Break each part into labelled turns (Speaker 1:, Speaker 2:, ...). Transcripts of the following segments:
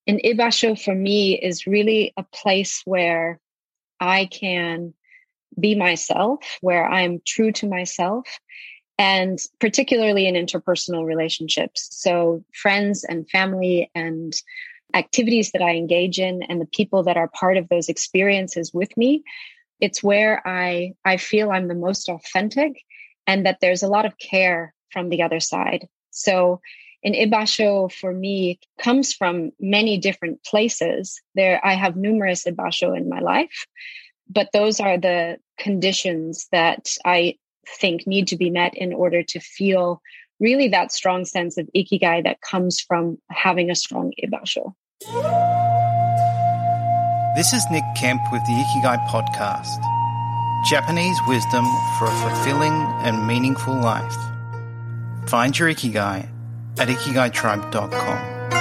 Speaker 1: And Ibasho for me is really a place where I can be myself, where I'm true to myself, and particularly in interpersonal relationships. So friends and family and activities that I engage in and the people that are part of those experiences with me, it's where I feel I'm the most authentic and that there's a lot of care from the other side. So an Ibasho for me comes from many different places. I have numerous Ibasho in my life, but those are the conditions that I think need to be met in order to feel really that strong sense of ikigai that comes from having a strong Ibasho.
Speaker 2: This is Nick Kemp with the Ikigai Podcast. Japanese wisdom for a fulfilling and meaningful life. Find your Ikigai at ikigaitribe.com.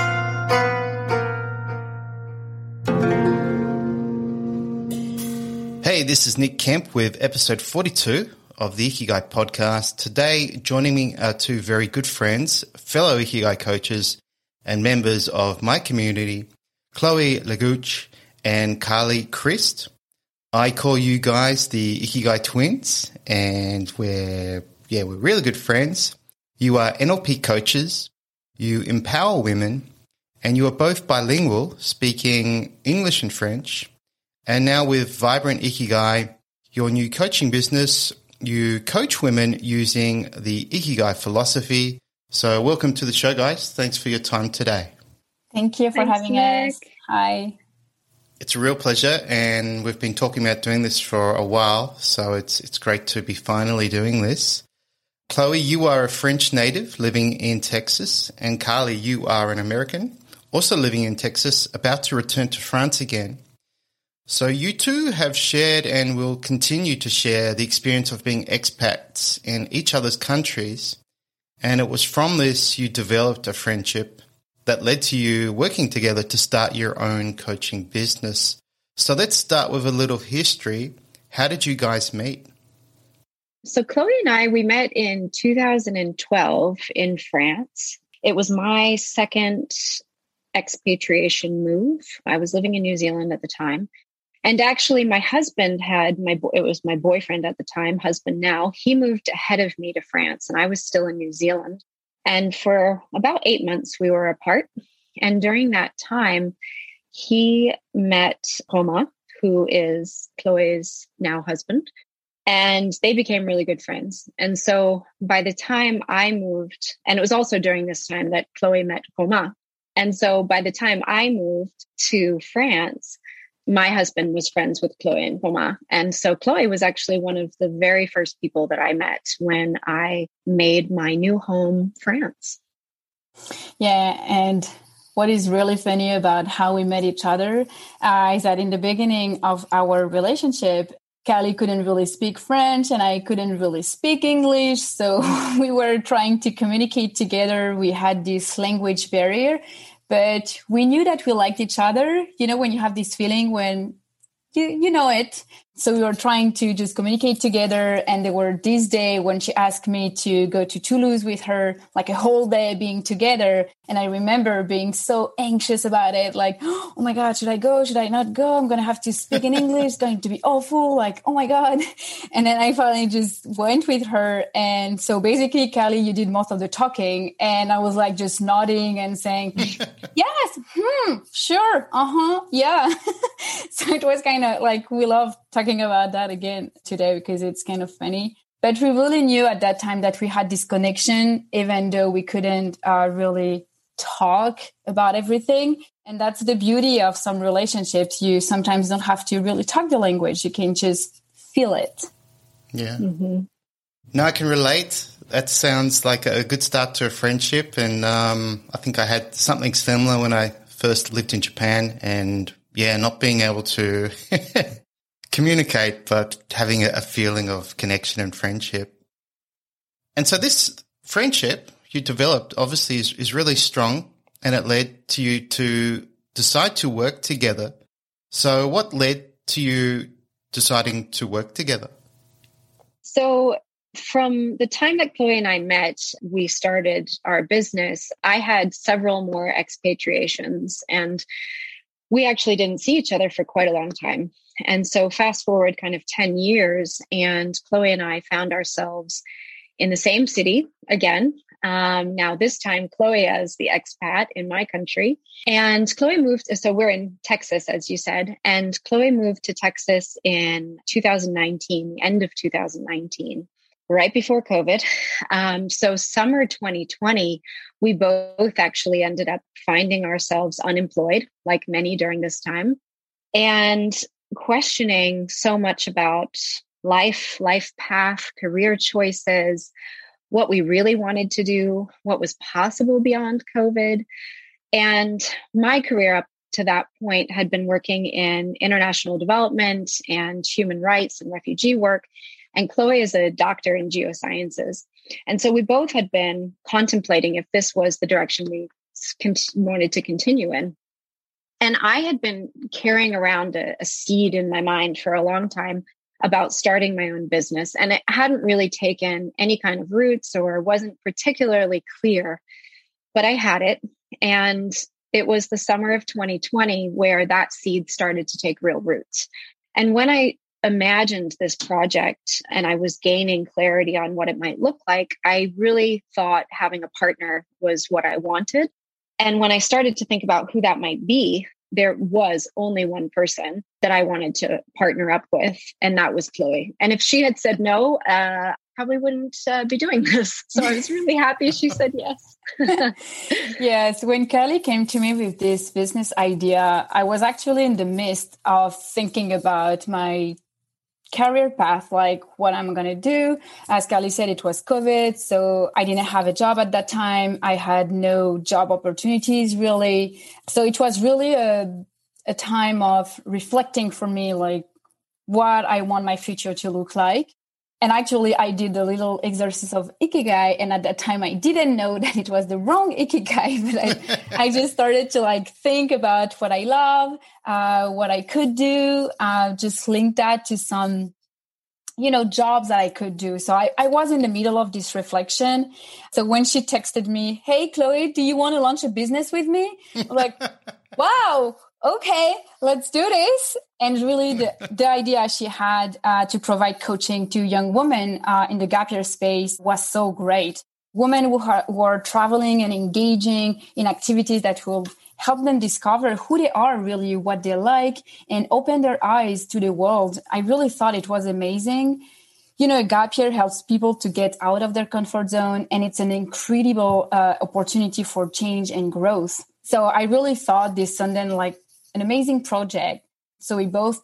Speaker 2: Hey, this is Nick Kemp with episode 42 of the Ikigai Podcast. Today, joining me are two very good friends, fellow Ikigai coaches and members of my community, Chloe Laguch and Carly Christ. I call you guys the Ikigai twins, and we're really good friends. You are NLP coaches, you empower women, and you are both bilingual, speaking English and French. And now with Vibrant Ikigai, your new coaching business, you coach women using the Ikigai philosophy. So welcome to the show, guys. Thanks for your time today.
Speaker 3: Thank you for having us. Hi.
Speaker 2: It's a real pleasure, and we've been talking about doing this for a while, so it's great to be finally doing this. Chloe, you are a French native living in Texas, and Carly, you are an American, also living in Texas, about to return to France again. So you two have shared and will continue to share the experience of being expats in each other's countries, and it was from this you developed a friendship that led to you working together to start your own coaching business. So let's start with a little history. How did you guys meet?
Speaker 1: So Chloe and I, we met in 2012 in France. It was my second expatriation move. I was living in New Zealand at the time. And actually my husband it was my boyfriend at the time, husband now, he moved ahead of me to France and I was still in New Zealand. And for about 8 months, we were apart. And during that time, he met Roma, who is Chloe's now husband, and they became really good friends. And so by the time I moved, and it was also during this time that Chloe met Roma. And so by the time I moved to France, my husband was friends with Chloe and Roma. And so Chloe was actually one of the very first people that I met when I made my new home, France.
Speaker 3: Yeah. And what is really funny about how we met each other is that in the beginning of our relationship, Carly couldn't really speak French and I couldn't really speak English. So we were trying to communicate together. We had this language barrier. But we knew that we liked each other. You know, when you have this feeling when you know it. So we were trying to just communicate together. And there were this day when she asked me to go to Toulouse with her, like a whole day being together. And I remember being so anxious about it. Like, oh my God, should I go? Should I not go? I'm going to have to speak in English. It's going to be awful. Like, oh my God. And then I finally just went with her. And so basically, Carly, you did most of the talking. And I was like just nodding and saying, yes, sure. Yeah. So it was kind of like, we love talking about that again today because it's kind of funny. But we really knew at that time that we had this connection, even though we couldn't really talk about everything. And that's the beauty of some relationships. You sometimes don't have to really talk the language. You can just feel it.
Speaker 2: Yeah. Mm-hmm. No, I can relate. That sounds like a good start to a friendship. And I think I had something similar when I first lived in Japan. And yeah, not being able to communicate, but having a feeling of connection and friendship. And so this friendship you developed obviously is really strong, and it led to you to decide to work together. So what led to you deciding to work together?
Speaker 1: So from the time that Chloe and I met, we started our business. I had several more expatriations, and we actually didn't see each other for quite a long time. And so fast forward kind of 10 years, and Chloe and I found ourselves in the same city again. Now, this time, Chloe as the expat in my country. And Chloe moved, so we're in Texas, as you said, and Chloe moved to Texas in 2019, the end of 2019, right before COVID. So summer 2020, we both actually ended up finding ourselves unemployed, like many during this time, and questioning so much about life path, career choices, what we really wanted to do, what was possible beyond COVID. And my career up to that point had been working in international development and human rights and refugee work. And Chloe is a doctor in geosciences. And so we both had been contemplating if this was the direction we wanted to continue in. And I had been carrying around a seed in my mind for a long time about starting my own business. And it hadn't really taken any kind of roots or wasn't particularly clear, but I had it. And it was the summer of 2020 where that seed started to take real roots. And when I imagined this project and I was gaining clarity on what it might look like, I really thought having a partner was what I wanted. And when I started to think about who that might be, there was only one person that I wanted to partner up with, and that was Chloe. And if she had said no, probably wouldn't be doing this. So I was really happy she said yes.
Speaker 3: Yes, when Kelly came to me with this business idea, I was actually in the midst of thinking about my career path, like what I'm going to do. As Kelly said, it was COVID, so I didn't have a job at that time. I had no job opportunities really. So it was really a time of reflecting for me, like what I want my future to look like. And actually, I did a little exercise of Ikigai. And at that time, I didn't know that it was the wrong Ikigai, but I just started to think about what I love, what I could do, just link that to some, jobs that I could do. So I was in the middle of this reflection. So when she texted me, "Hey, Chloe, do you want to launch a business with me?" I'm like, wow. Okay, let's do this. And really the idea she had to provide coaching to young women in the gap year space was so great. Women who are traveling and engaging in activities that will help them discover who they are really, what they like, and open their eyes to the world. I really thought it was amazing. A gap year helps people to get out of their comfort zone, and it's an incredible opportunity for change and growth. So I really thought this sounded like an amazing project. So we both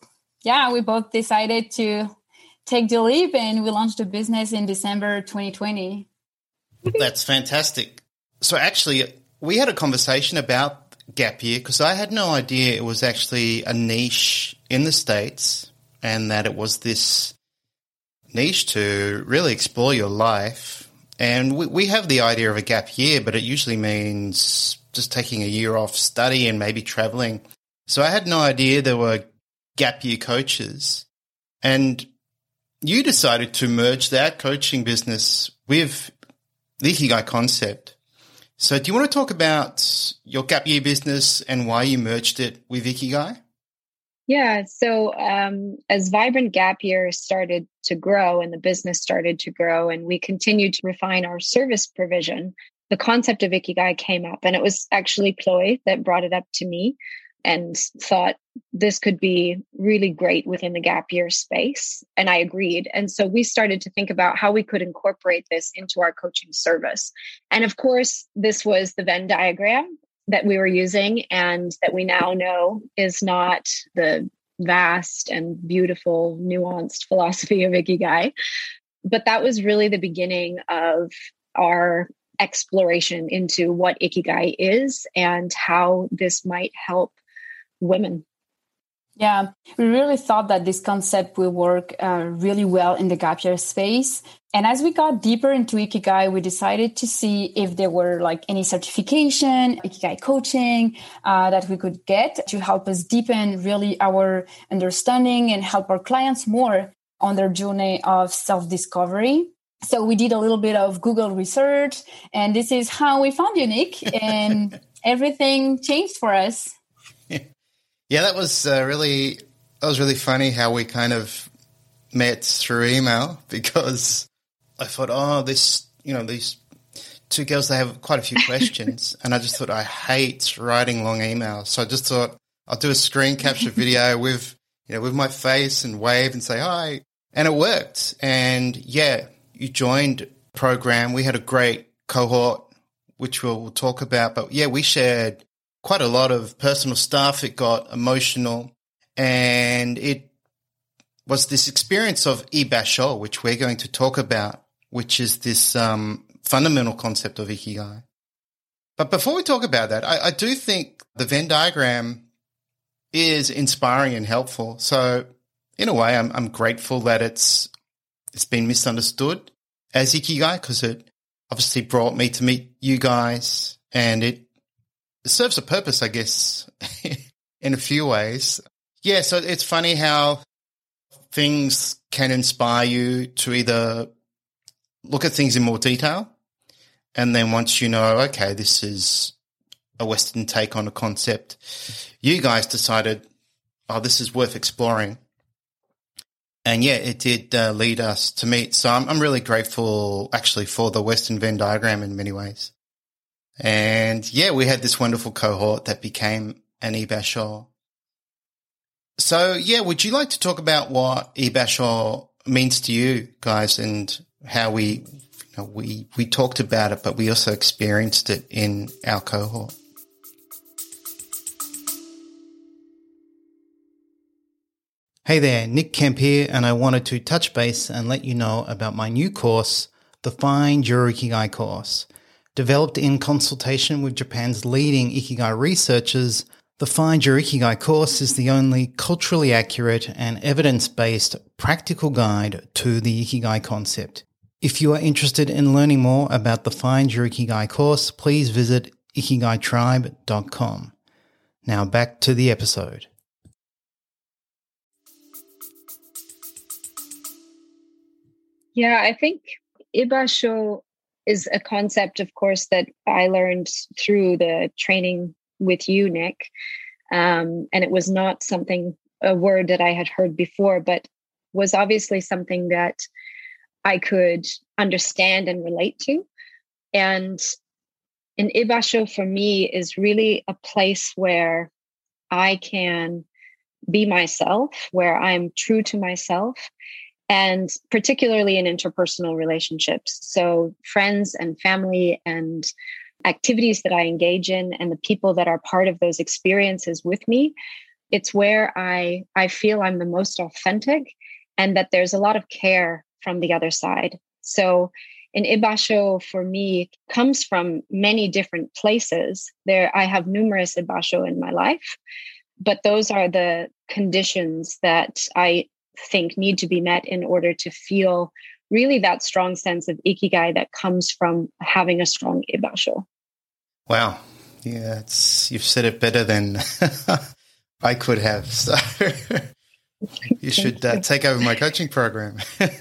Speaker 3: decided to take the leap, and we launched the business in December 2020.
Speaker 2: That's fantastic. So actually, we had a conversation about gap year because I had no idea it was actually a niche in the States and that it was this niche to really explore your life. And we have the idea of a gap year, but it usually means just taking a year off study and maybe traveling. So I had no idea there were gap year coaches. And you decided to merge that coaching business with the Ikigai concept. So do you want to talk about your gap year business and why you merged it with Ikigai?
Speaker 1: Yeah. So as Vibrant Gap Year started to grow and the business started to grow and we continued to refine our service provision, the concept of Ikigai came up. And it was actually Chloe that brought it up to me and thought this could be really great within the gap year space. And I agreed. And so we started to think about how we could incorporate this into our coaching service. And of course, this was the Venn diagram that we were using and that we now know is not the vast and beautiful, nuanced philosophy of Ikigai. But that was really the beginning of our exploration into what Ikigai is and how this might help women.
Speaker 3: Yeah, we really thought that this concept will work really well in the gap year space. And as we got deeper into Ikigai, we decided to see if there were any certification, Ikigai coaching that we could get to help us deepen really our understanding and help our clients more on their journey of self-discovery. So we did a little bit of Google research, and this is how we found you, Nick, and everything changed for us.
Speaker 2: Yeah, that was really funny how we kind of met through email, because I thought, these two girls, they have quite a few questions, and I just thought I hate writing long emails, so I just thought I'll do a screen capture video with my face and wave and say hi, and it worked. And yeah, you joined the program. We had a great cohort, which we'll talk about, but yeah, we shared quite a lot of personal stuff. It got emotional, and it was this experience of Ibasho, which we're going to talk about, which is this fundamental concept of Ikigai. But before we talk about that, I do think the Venn diagram is inspiring and helpful. So in a way, I'm grateful that it's been misunderstood as Ikigai, because it obviously brought me to meet you guys, and it serves a purpose, I guess, in a few ways. Yeah, so it's funny how things can inspire you to either look at things in more detail, and then once you know, okay, this is a Western take on a concept, you guys decided, this is worth exploring. And yeah, it did lead us to meet. So I'm really grateful actually for the Western Venn diagram in many ways. And yeah, we had this wonderful cohort that became an Ibasho. So yeah, would you like to talk about what Ibasho means to you guys, and how we talked about it, but we also experienced it in our cohort? Hey there, Nick Kemp here, and I wanted to touch base and let you know about my new course, the Find Your Ikigai course. Developed in consultation with Japan's leading Ikigai researchers, the Find Your Ikigai course is the only culturally accurate and evidence-based practical guide to the Ikigai concept. If you are interested in learning more about the Find Your Ikigai course, please visit ikigaitribe.com. Now back to the episode.
Speaker 1: Yeah, I think Ibasho is a concept, of course, that I learned through the training with you, Nick. And it was not a word that I had heard before, but was obviously something that I could understand and relate to. And an Ibasho for me is really a place where I can be myself, where I'm true to myself, and particularly in interpersonal relationships. So friends and family and activities that I engage in, and the people that are part of those experiences with me, it's where I feel I'm the most authentic, and that there's a lot of care from the other side. So an Ibasho for me comes from many different places. I have numerous Ibasho in my life, but those are the conditions that I think need to be met in order to feel really that strong sense of Ikigai that comes from having a strong Ibasho.
Speaker 2: Wow. Yeah, you've said it better than I could have. So you should take over my coaching program.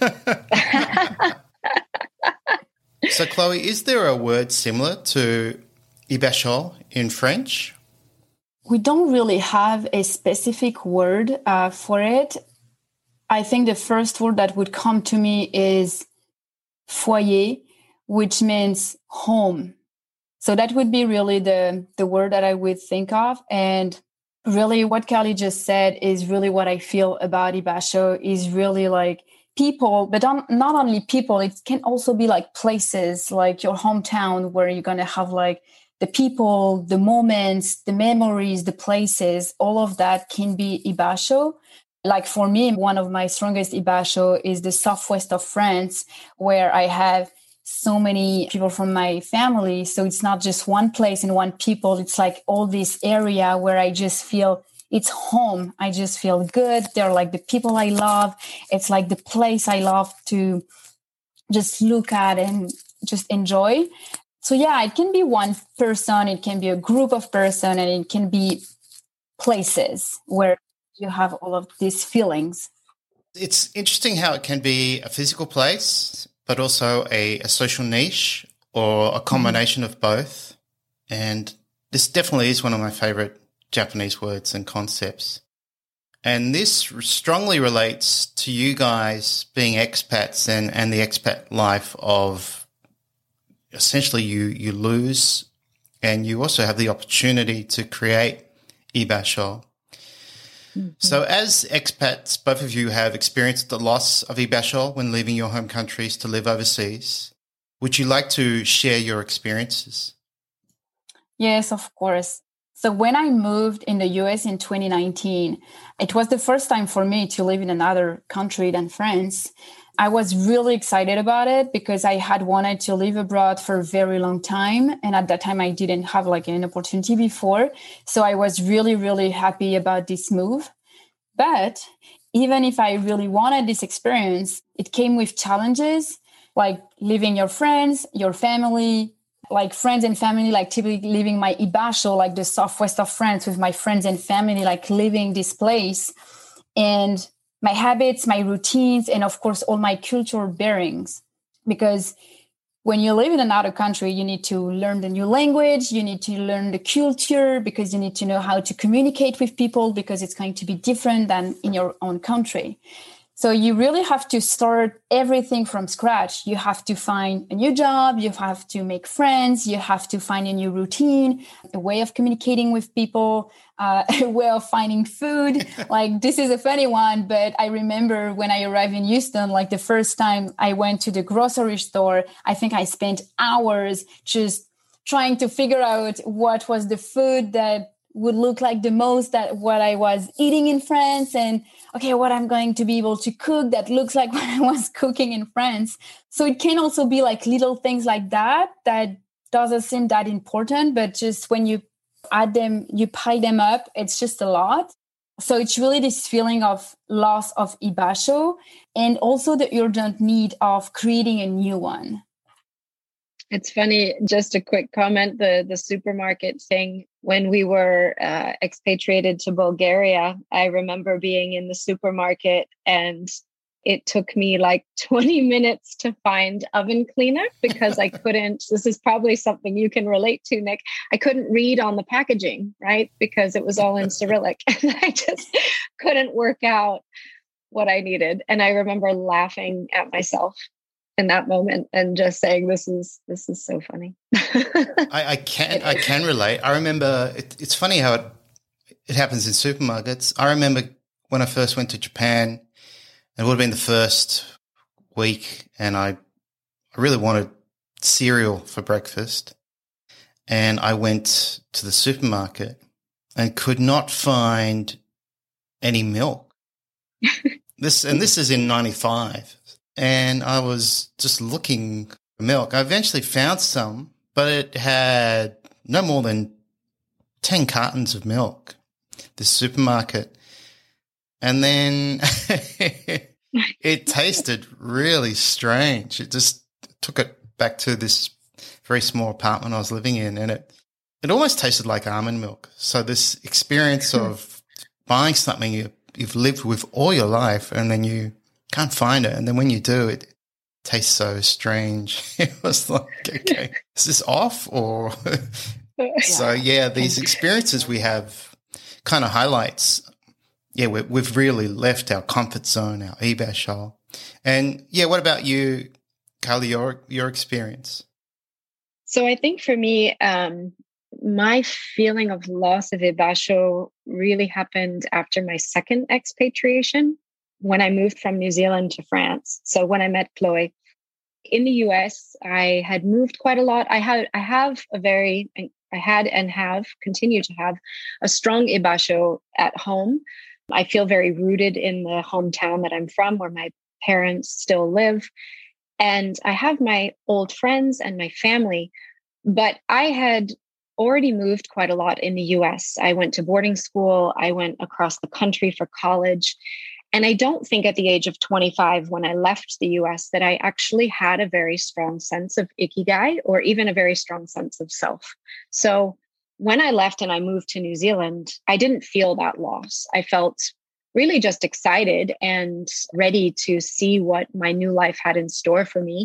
Speaker 2: So, Chloe, is there a word similar to Ibasho in French?
Speaker 3: We don't really have a specific word for it. I think the first word that would come to me is foyer, which means home. So that would be really the word that I would think of. And really what Carly just said is really what I feel about Ibasho, is really like people, but not only people, it can also be like places, like your hometown, where you're going to have like the people, the moments, the memories, the places, all of that can be Ibasho. Like for me, one of my strongest Ibasho is the southwest of France, where I have so many people from my family. So it's not just one place and one people. It's like all this area where I just feel it's home. I just feel good. They're like the people I love. It's like the place I love to just look at and just enjoy. So yeah, it can be one person, it can be a group of person, and it can be places where you have all of these feelings.
Speaker 2: It's interesting how it can be a physical place, but also a social niche or a combination of both. And this definitely is one of my favorite Japanese words and concepts. And this strongly relates to you guys being expats and the expat life of essentially you lose and you also have the opportunity to create ibasho. Mm-hmm. So as expats, both of you have experienced the loss of ibasho when leaving your home countries to live overseas. Would you like to share your experiences?
Speaker 3: Yes, of course. So when I moved in the US in 2019, it was the first time for me to live in another country than France. I was really excited about it because I had wanted to live abroad for a very long time. And at that time, I didn't have an opportunity before. So I was really, really happy about this move. But even if I really wanted this experience, it came with challenges like leaving your friends, your family, like friends and family, like typically leaving my ibasho, like the southwest of France with my friends and family, like leaving this place and my habits, my routines, and of course, all my cultural bearings. Because when you live in another country, you need to learn the new language, you need to learn the culture because you need to know how to communicate with people because it's going to be different than in your own country. So you really have to start everything from scratch. You have to find a new job. You have to make friends. You have to find a new routine, a way of communicating with people, a way of finding food. Like this is a funny one, but I remember when I arrived in Houston, like the first time I went to the grocery store, I think I spent hours just trying to figure out what was the food that would look like the most that what I was eating in France and okay, what I'm going to be able to cook that looks like what I was cooking in France. So it can also be like little things like that doesn't seem that important, but just when you add them, you pile them up, it's just a lot. So it's really this feeling of loss of ibasho and also the urgent need of creating a new one.
Speaker 1: It's funny, just a quick comment, the supermarket thing. When we were expatriated to Bulgaria, I remember being in the supermarket and it took me like 20 minutes to find oven cleaner because I couldn't, this is probably something you can relate to, Nick. I couldn't read on the packaging, right? Because it was all in Cyrillic and I just couldn't work out what I needed. And I remember laughing at myself in that moment and just saying, this is so funny.
Speaker 2: I can relate. I remember it's funny how it happens in supermarkets. I remember when I first went to Japan, it would have been the first week and I really wanted cereal for breakfast. And I went to the supermarket and could not find any milk. This is in 95. And I was just looking for milk. I eventually found some, but it had no more than 10 cartons of milk, this supermarket. And then it tasted really strange. It just took it back to this very small apartment I was living in, and it almost tasted like almond milk. So this experience of buying something you've lived with all your life and then you can't find it. And then when you do, it tastes so strange. It was like, okay, is this off? Or so, yeah, these experiences we have kind of highlights, we've really left our comfort zone, our ibasho. And, what about you, Carly, your experience?
Speaker 1: So I think for me, my feeling of loss of ibasho really happened after my second expatriation, when I moved from New Zealand to France. So when I met Chloe in the US, I had moved quite a lot. I had and have continued to have a strong ibasho at home. I feel very rooted in the hometown that I'm from, where my parents still live. And I have my old friends and my family, but I had already moved quite a lot in the US. I went to boarding school. I went across the country for college. And I don't think at the age of 25, when I left the US, that I actually had a very strong sense of ikigai or even a very strong sense of self. So when I left and I moved to New Zealand, I didn't feel that loss. I felt really just excited and ready to see what my new life had in store for me.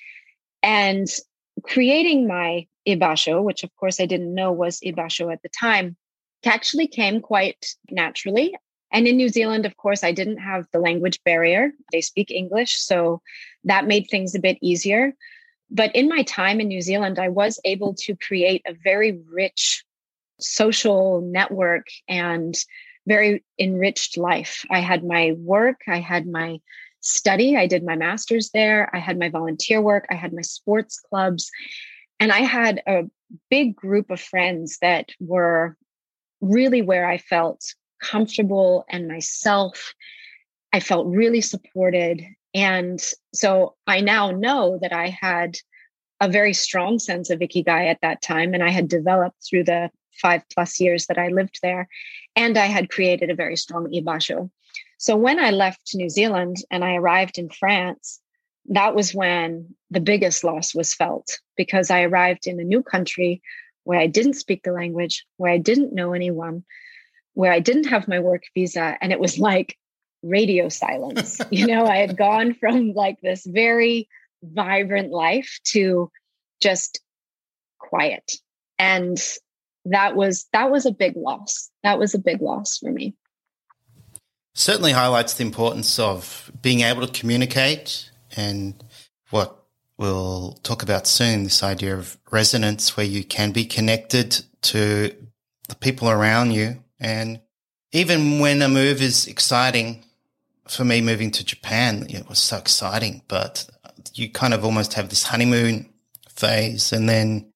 Speaker 1: And creating my Ibasho, which of course I didn't know was Ibasho at the time, actually came quite naturally. And in New Zealand, of course, I didn't have the language barrier. They speak English, so that made things a bit easier. But in my time in New Zealand, I was able to create a very rich social network and very enriched life. I had my work, I had my study, I did my master's there, I had my volunteer work, I had my sports clubs, and I had a big group of friends that were really where I felt comfortable and myself. I felt really supported. And so I now know that I had a very strong sense of Ikigai at that time, and I had developed through the 5+ years that I lived there, and I had created a very strong Ibasho. So when I left New Zealand and I arrived in France, that was when the biggest loss was felt, because I arrived in a new country where I didn't speak the language, where I didn't know anyone, where I didn't have my work visa. And it was like radio silence. I had gone from like this very vibrant life to just quiet. And that was a big loss. That was a big loss for me.
Speaker 2: Certainly highlights the importance of being able to communicate, and what we'll talk about soon, this idea of resonance, where you can be connected to the people around you. And even when a move is exciting, for me moving to Japan, it was so exciting, but you kind of almost have this honeymoon phase, and then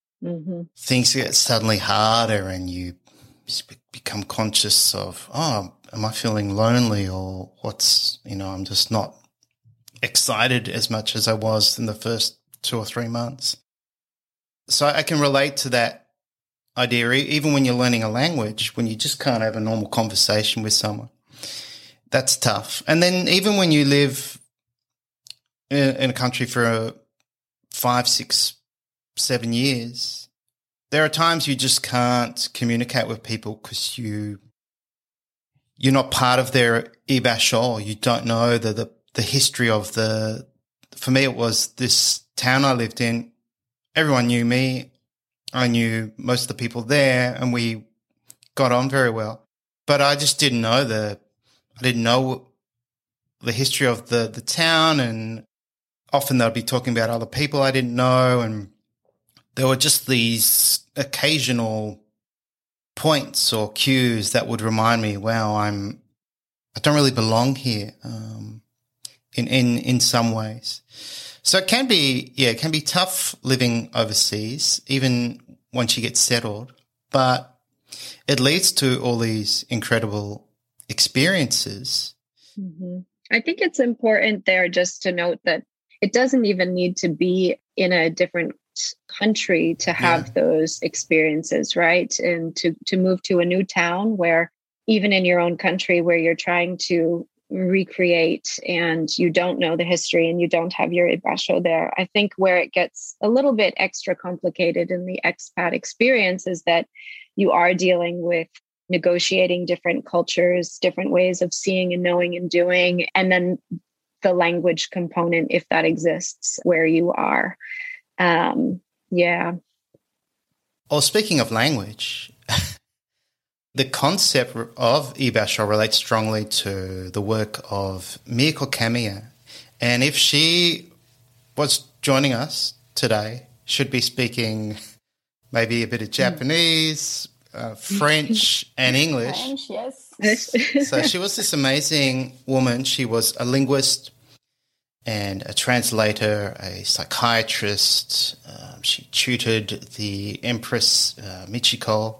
Speaker 2: things get suddenly harder, and you become conscious of, am I feeling lonely, or I'm just not excited as much as I was in the first 2 or 3 months. So I can relate to that idea, even when you're learning a language, when you just can't have a normal conversation with someone. That's tough. And then even when you live in a country for 5, 6, 7 years, there are times you just can't communicate with people because you're not part of their Ibasho. You don't know the history of for me, it was this town I lived in. Everyone knew me. I knew most of the people there, and we got on very well. But I just didn't know the history of the town, and often they'd be talking about other people I didn't know, and there were just these occasional points or cues that would remind me, wow, I don't really belong here, in some ways. So it can be tough living overseas, even once you get settled, but it leads to all these incredible experiences.
Speaker 1: Mm-hmm. I think it's important there just to note that it doesn't even need to be in a different country to have those experiences, right? And to move to a new town where, even in your own country where you're trying to recreate and you don't know the history and you don't have your Ibasho there. I think where it gets a little bit extra complicated in the expat experience is that you are dealing with negotiating different cultures, different ways of seeing and knowing and doing, and then the language component, if that exists where you are.
Speaker 2: Well, speaking of language, the concept of Ibasho relates strongly to the work of Miyako Kamiya. And if she was joining us today, should be speaking maybe a bit of Japanese, French and English.
Speaker 3: French, yes.
Speaker 2: So she was this amazing woman. She was a linguist and a translator, a psychiatrist. She tutored the Empress Michiko.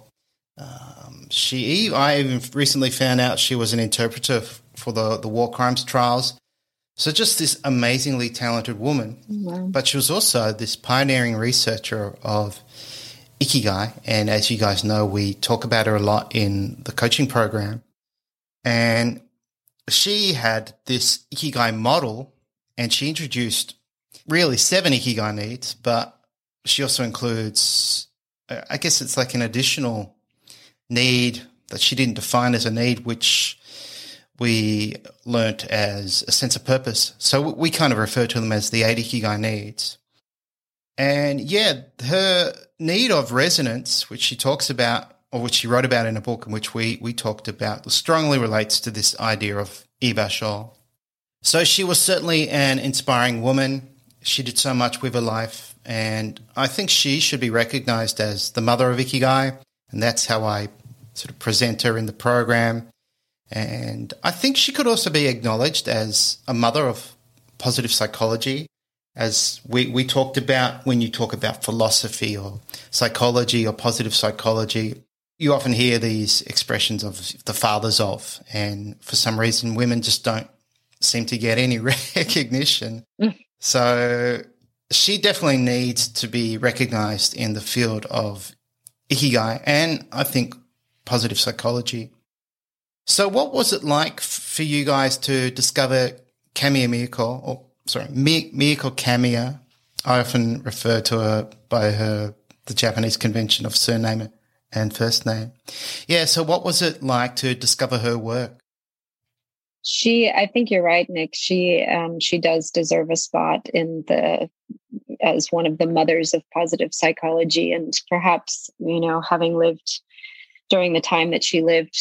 Speaker 2: I even recently found out she was an interpreter for the war crimes trials. So just this amazingly talented woman.
Speaker 1: Wow.
Speaker 2: But she was also this pioneering researcher of Ikigai. And as you guys know, we talk about her a lot in the coaching program. And she had this Ikigai model, and she introduced really 7 Ikigai needs, but she also includes, I guess it's like an additional need that she didn't define as a need, which we learnt as a sense of purpose. So we kind of refer to them as the 8 Ikigai needs. And yeah, her need of resonance, which she talks about, or which she wrote about in a book, and which we talked about, strongly relates to this idea of ibasho. So she was certainly an inspiring woman. She did so much with her life, and I think she should be recognized as the mother of Ikigai, and that's how I sort of present her in the program. And I think she could also be acknowledged as a mother of positive psychology, as we talked about when you talk about philosophy or psychology or positive psychology. You often hear these expressions of the fathers of, and for some reason women just don't seem to get any recognition. So she definitely needs to be recognized in the field of Ikigai and I think positive psychology. So what was it like for you guys to discover Kamiya Miyako, Miyako Kamiya? I often refer to her by the Japanese convention of surname and first name. Yeah, so what was it like to discover her work?
Speaker 1: I think you're right, Nick. She does deserve a spot as one of the mothers of positive psychology, and perhaps, having lived during the time that she lived,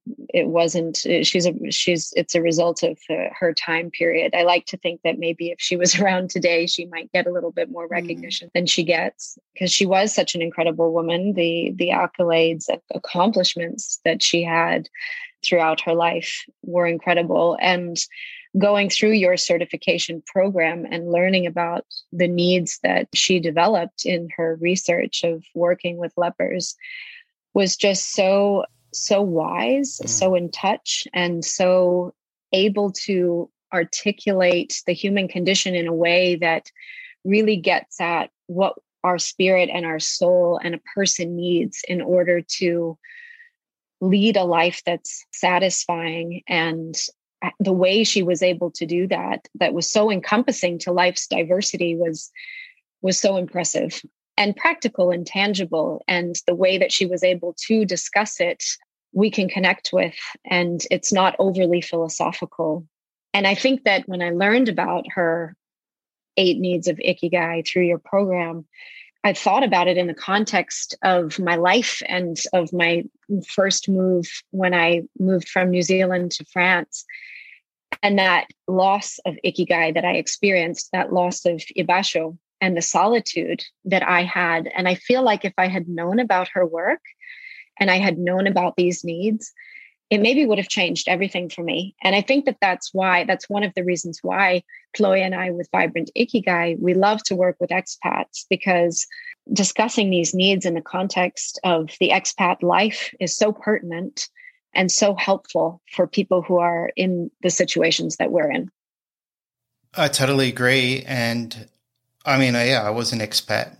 Speaker 1: it's a result of her time period. I like to think that maybe if she was around today, she might get a little bit more recognition than she gets, because she was such an incredible woman. The accolades and accomplishments that she had throughout her life were incredible. And going through your certification program and learning about the needs that she developed in her research of working with lepers was just so wise, so in touch, and so able to articulate the human condition in a way that really gets at what our spirit and our soul and a person needs in order to lead a life that's satisfying. And the way she was able to do that was so encompassing to life's diversity was so impressive and practical and tangible. And the way that she was able to discuss it, we can connect with, and it's not overly philosophical. And I think that when I learned about her 8 needs of Ikigai through your program, I thought about it in the context of my life and of my first move when I moved from New Zealand to France. And that loss of Ikigai that I experienced, that loss of Ibasho and the solitude that I had. And I feel like if I had known about her work and I had known about these needs, it maybe would have changed everything for me. And I think that's one of the reasons why Chloe and I with Vibrant Ikigai, we love to work with expats, because discussing these needs in the context of the expat life is so pertinent and so helpful for people who are in the situations that we're in.
Speaker 2: I totally agree. And I mean, I was an expat,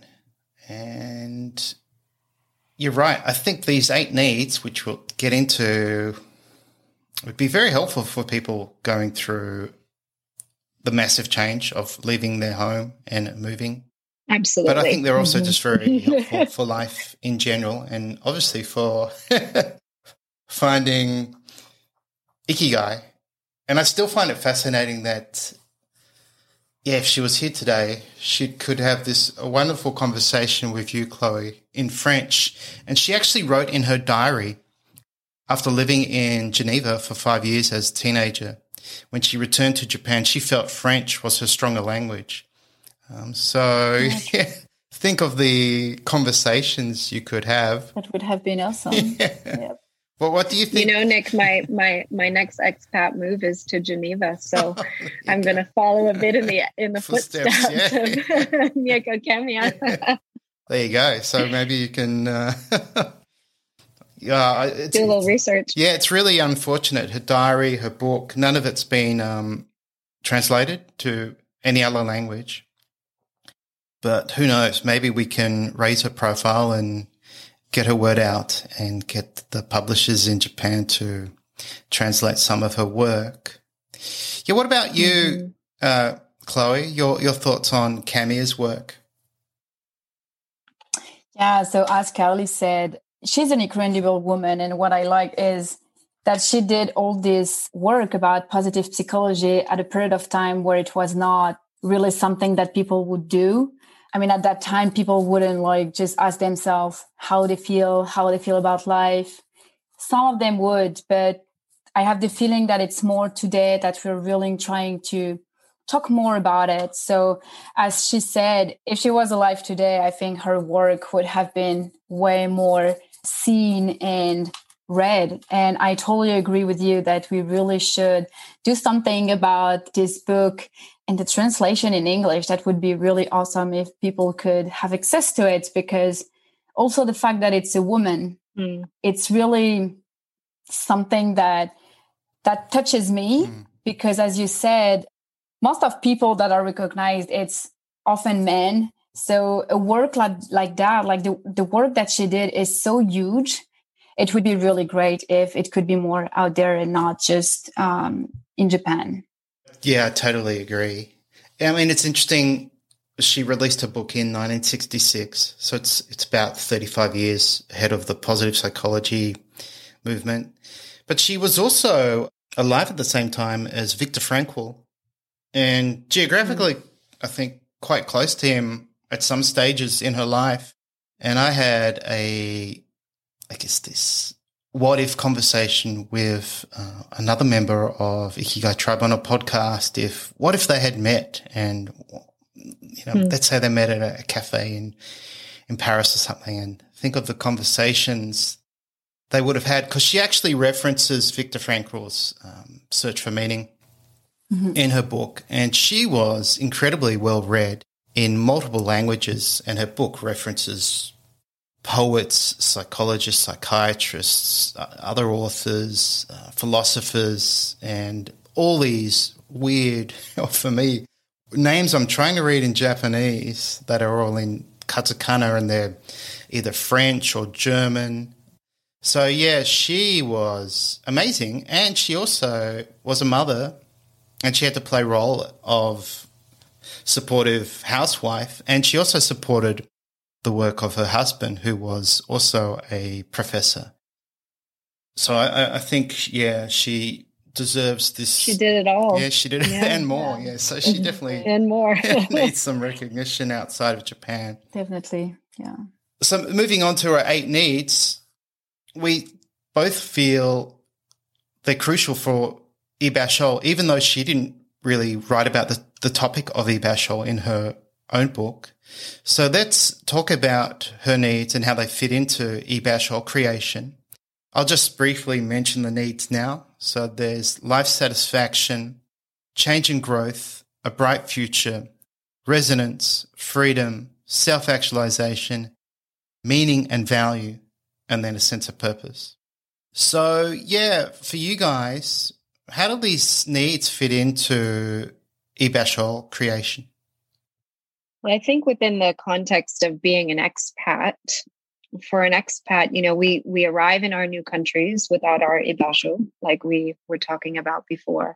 Speaker 2: and you're right. I think these 8 needs, which we'll get into, would be very helpful for people going through the massive change of leaving their home and moving.
Speaker 1: Absolutely.
Speaker 2: But I think they're also just very helpful for life in general, and obviously for finding Ikigai. And I still find it fascinating that, if she was here today, she could have a wonderful conversation with you, Chloe, in French. And she actually wrote in her diary, after living in Geneva for 5 years as a teenager, when she returned to Japan, she felt French was her stronger language. Think of the conversations you could have.
Speaker 3: That would have been awesome.
Speaker 2: Yeah.
Speaker 3: Yep.
Speaker 2: Well, what do you think?
Speaker 1: Nick, my next expat move is to Geneva, so I'm going to follow a bit in the footsteps of Miyako Kamiya.
Speaker 2: There you go. So maybe you can do
Speaker 1: a little research.
Speaker 2: Yeah, it's really unfortunate. Her diary, her book, none of it's been translated to any other language. But who knows? Maybe we can raise her profile and get her word out and get the publishers in Japan to translate some of her work. Yeah, what about you, Chloe? Your thoughts on Kamiya's work?
Speaker 3: Yeah, so as Carly said, she's an incredible woman, and what I like is that she did all this work about positive psychology at a period of time where it was not really something that people would do. I mean, at that time, people wouldn't like just ask themselves how they feel about life. Some of them would, but I have the feeling that it's more today that we're really trying to talk more about it. So as she said, if she was alive today, I think her work would have been way more seen and read. And I totally agree with you that we really should do something about this book and the translation in English. That would be really awesome if people could have access to it, because also the fact that it's a woman, it's really something that touches me, because as you said, most of people that are recognized, it's often men. So a work like that, like the work that she did is so huge. It would be really great if it could be more out there and not just in Japan.
Speaker 2: Yeah, I totally agree. I mean, it's interesting. She released her book in 1966, so it's about 35 years ahead of the positive psychology movement. But she was also alive at the same time as Viktor Frankl, and geographically, I think, quite close to him at some stages in her life. And I had this what-if conversation with another member of Ikigai Tribe on a podcast. What if they had met, and let's say they met at a cafe in Paris or something, and think of the conversations they would have had, because she actually references Viktor Frankl's Search for Meaning in her book, and she was incredibly well read in multiple languages, and her book references poets, psychologists, psychiatrists, other authors, philosophers, and all these weird, for me, names I'm trying to read in Japanese that are all in katakana, and they're either French or German. So, yeah, she was amazing, and she also was a mother, and she had to play a role of supportive housewife, and she also supported the work of her husband, who was also a professor. So I think, yeah, she deserves this.
Speaker 1: She did it all.
Speaker 2: Yeah, she did it and more. Yeah, so she definitely
Speaker 1: and more
Speaker 2: needs some recognition outside of Japan.
Speaker 3: Definitely, yeah.
Speaker 2: So moving on to our 8 needs, we both feel they're crucial for Ibasho, even though she didn't really write about the topic of Ibasho in her own book. So let's talk about her needs and how they fit into Ibasho creation. I'll just briefly mention the needs now. So there's life satisfaction, change and growth, a bright future, resonance, freedom, self-actualization, meaning and value, and then a sense of purpose. So, yeah, for you guys, how do these needs fit into Ibasho creation?
Speaker 1: Well, I think within the context of being an expat, for an expat, we arrive in our new countries without our Ibasho, like we were talking about before.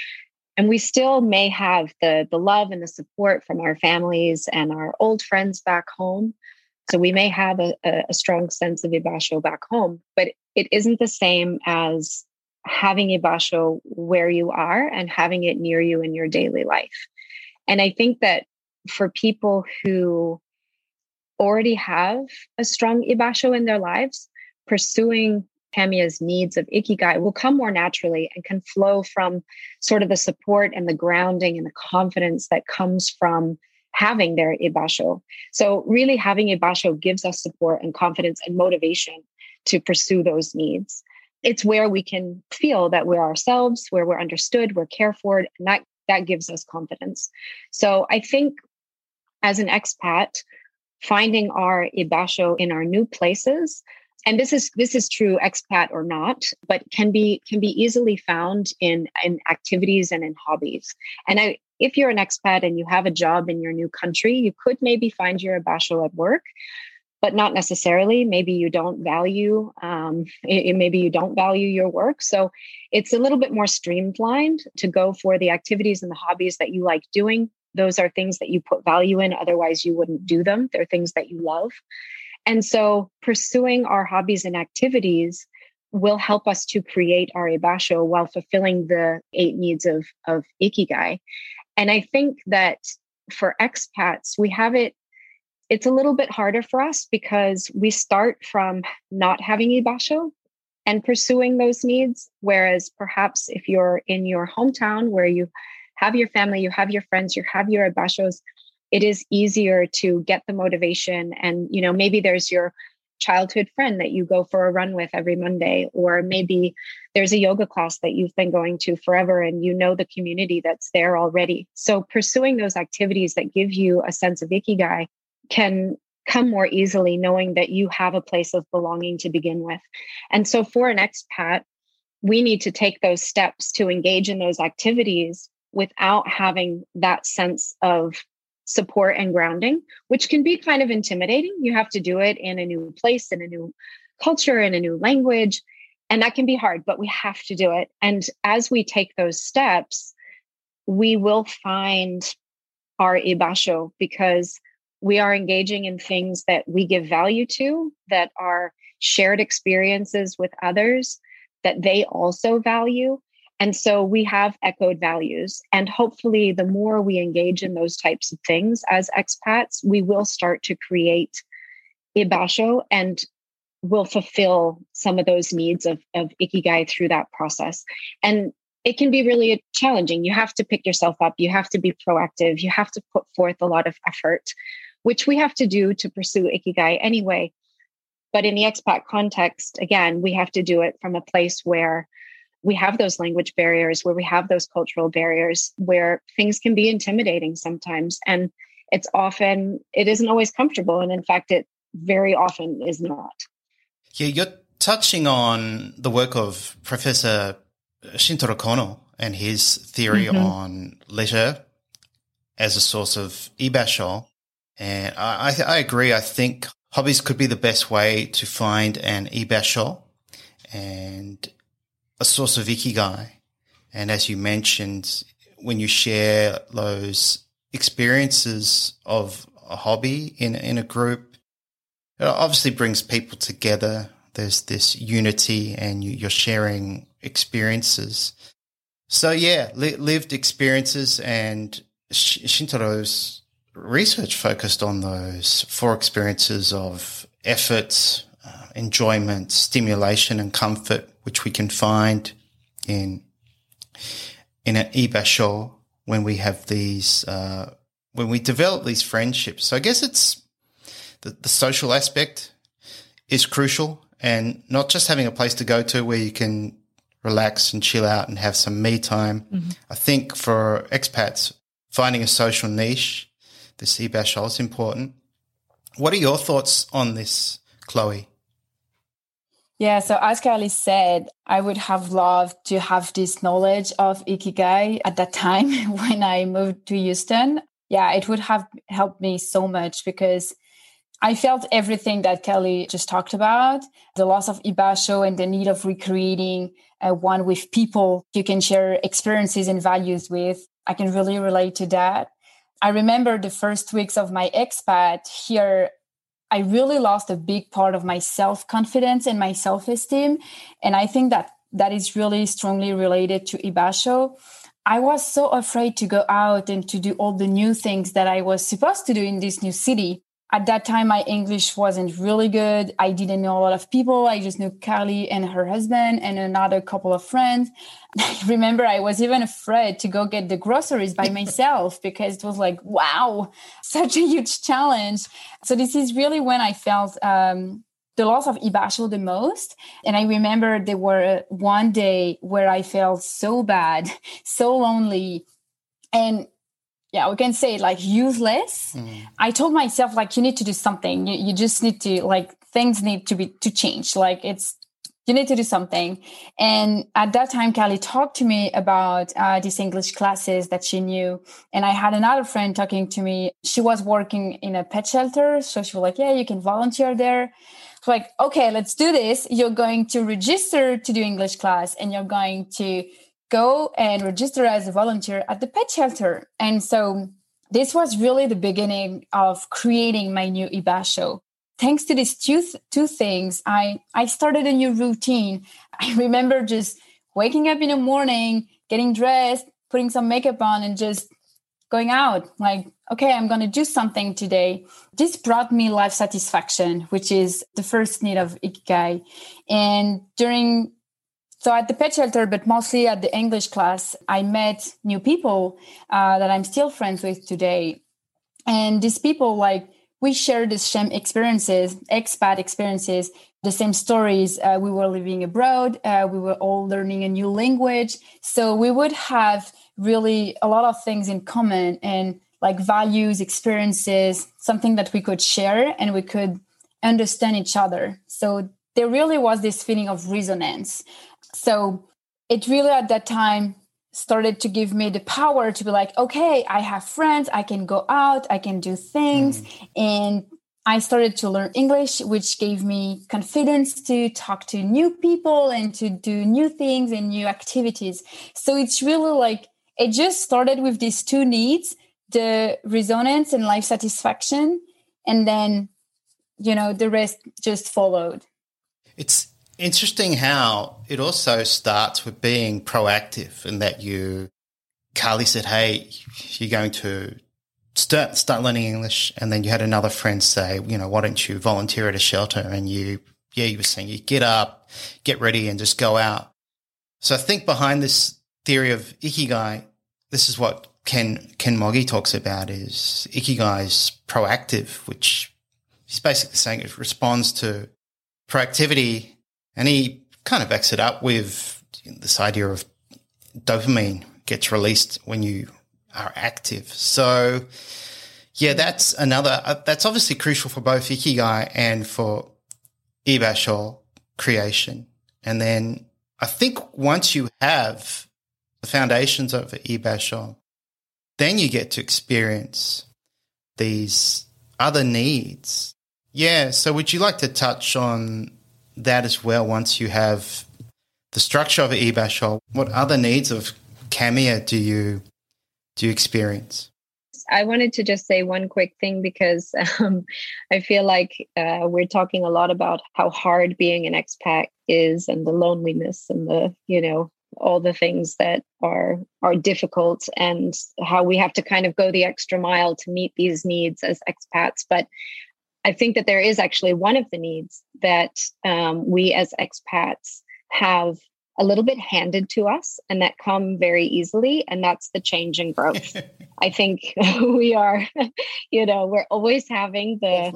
Speaker 1: And we still may have the love and the support from our families and our old friends back home. So we may have a strong sense of Ibasho back home, but it isn't the same as having Ibasho where you are and having it near you in your daily life. And I think that for people who already have a strong Ibasho in their lives, pursuing Tamiya's needs of Ikigai will come more naturally and can flow from sort of the support and the grounding and the confidence that comes from having their Ibasho. So really having Ibasho gives us support and confidence and motivation to pursue those needs. It's where we can feel that we're ourselves, where we're understood, we're cared for, and that gives us confidence. So I think as an expat, finding our Ibasho in our new places, and this is true expat or not, but can be easily found in activities and in hobbies. And if you're an expat and you have a job in your new country, you could maybe find your Ibasho at work, but not necessarily. Maybe you don't value your work. So it's a little bit more streamlined to go for the activities and the hobbies that you like doing. Those are things that you put value in. Otherwise, you wouldn't do them. They're things that you love. And so pursuing our hobbies and activities will help us to create our ibasho while fulfilling the 8 needs of Ikigai. And I think that for expats, it's a little bit harder for us because we start from not having ibasho and pursuing those needs. Whereas perhaps if you're in your hometown where you have your family, you have your friends, you have your ibashos, it is easier to get the motivation. And, maybe there's your childhood friend that you go for a run with every Monday, or maybe there's a yoga class that you've been going to forever and the community that's there already. So pursuing those activities that give you a sense of Ikigai can come more easily knowing that you have a place of belonging to begin with. And so for an expat, we need to take those steps to engage in those activities without having that sense of support and grounding, which can be kind of intimidating. You have to do it in a new place, in a new culture, in a new language. And that can be hard, but we have to do it. And as we take those steps, we will find our ibasho because we are engaging in things that we give value to, that are shared experiences with others, that they also value. And so we have echoed values. And hopefully, the more we engage in those types of things as expats, we will start to create ibasho and will fulfill some of those needs of Ikigai through that process. And it can be really challenging. You have to pick yourself up. You have to be proactive. You have to put forth a lot of effort, which we have to do to pursue Ikigai anyway. But in the expat context, again, we have to do it from a place where we have those language barriers, where we have those cultural barriers, where things can be intimidating sometimes. And it isn't always comfortable. And in fact, it very often is not.
Speaker 2: Yeah, you're touching on the work of Professor Shintaro Kono and his theory on leisure as a source of ibasho. And I agree. I think hobbies could be the best way to find an ibasho and a source of ikigai. And as you mentioned, when you share those experiences of a hobby in a group, it obviously brings people together. There's this unity and you're sharing experiences. So yeah, lived experiences, and Shintaro's research focused on those 4 experiences of effort, enjoyment, stimulation, and comfort, which we can find in an ibasho when we have these, when we develop these friendships. So I guess it's the social aspect is crucial, and not just having a place to go to where you can relax and chill out and have some me time. Mm-hmm. I think for expats, finding a social niche, this ibasho is important. What are your thoughts on this, Chloe?
Speaker 3: Yeah, so as Carly said, I would have loved to have this knowledge of Ikigai at that time when I moved to Houston. Yeah, it would have helped me so much because I felt everything that Kelly just talked about, the loss of ibasho and the need of recreating one with people you can share experiences and values with. I can really relate to that. I remember the first weeks of my expat here, I really lost a big part of my self-confidence and my self-esteem. And I think that is really strongly related to ibasho. I was so afraid to go out and to do all the new things that I was supposed to do in this new city. At that time, my English wasn't really good. I didn't know a lot of people. I just knew Carly and her husband and another couple of friends. I remember I was even afraid to go get the groceries by myself because it was like, wow, such a huge challenge. So this is really when I felt the loss of ibasho the most. And I remember there were one day where I felt so bad, so lonely, and yeah, we can say like useless. I told myself like, you need to do something. You just need to things need to change. You need to do something. And at that time, Callie talked to me about these English classes that she knew. And I had another friend talking to me. She was working in a pet shelter. So she was like, yeah, you can volunteer there. So like, okay, let's do this. You're going to register to do English class and you're going to go and register as a volunteer at the pet shelter. And so this was really the beginning of creating my new ibasho. thanks to these two things, I started a new routine. I remember just waking up in the morning, getting dressed, putting some makeup on, and just going out. Like, okay, I'm going to do something today. This brought me life satisfaction, which is the first need of Ikigai. And so at the pet shelter, but mostly at the English class, I met new people that I'm still friends with today. And these people, like, we share the same experiences, expat experiences, the same stories. We were living abroad. We were all learning a new language. So we would have really a lot of things in common, and like values, experiences, something that we could share and we could understand each other. So there really was this feeling of resonance. So it really at that time started to give me the power to be like, okay, I have friends, I can go out, I can do things. And I started to learn English, which gave me confidence to talk to new people and to do new things and new activities. So it's really like, it just started with these two needs, the resonance and life satisfaction. And then, the rest just followed.
Speaker 2: It's interesting how it also starts with being proactive, and that Carly said, hey, you're going to start learning English. And then you had another friend say, why don't you volunteer at a shelter? And you were saying you get up, get ready and just go out. So I think behind this theory of Ikigai, this is what Ken Mogi talks about, is Ikigai is proactive, which he's basically saying it responds to proactivity. And he kind of backs it up with this idea of dopamine gets released when you are active. So, yeah, that's obviously crucial for both Ikigai and for Ibasho creation. And then I think once you have the foundations of Ibasho, then you get to experience these other needs. Yeah, so would you like to touch on that as well? Once you have the structure of Ibasho, what other needs of Kamiya do you experience?
Speaker 1: I wanted to just say one quick thing, because I feel like we're talking a lot about how hard being an expat is, and the loneliness and the, all the things that are difficult, and how we have to kind of go the extra mile to meet these needs as expats. But I think that there is actually one of the needs that we as expats have a little bit handed to us, and that come very easily. And that's the change and growth. I think we are, we're always having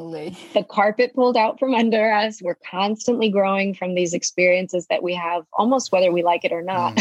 Speaker 1: the carpet pulled out from under us. We're constantly growing from these experiences that we have, almost whether we like it or not.